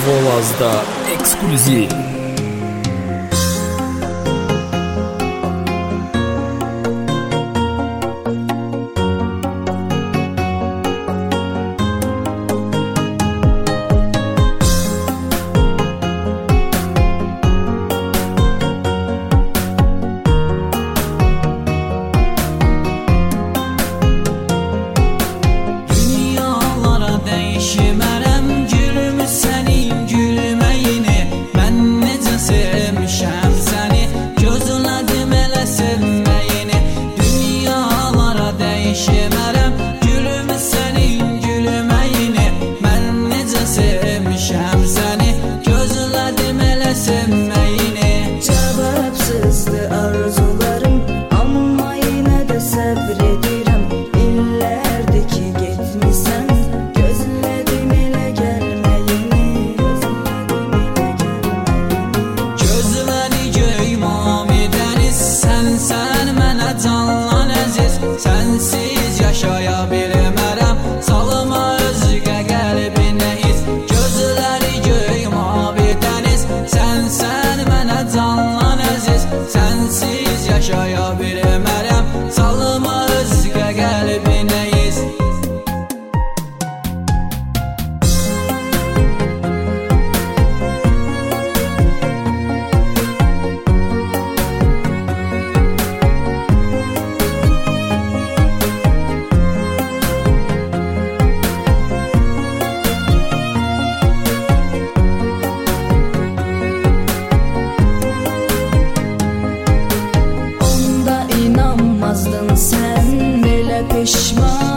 Volazda ekskluziv. Cevapsızdı arzularım ama yine de sabredirəm. İllerdir ki getmisən, gözlədim elə gəlməyini. Gözləri göy mavi dəniz, sən mənə canlan əziz. Sənsiz yaşaya bilmərəm, salma özgə qəlbinə iz. Gözləri göy mavi dəniz, sən mənə canlan əziz. Sənsiz yaşaya bilmərəm, salma özgə qəlbinə iz. İnanmazdın sən belə peşman.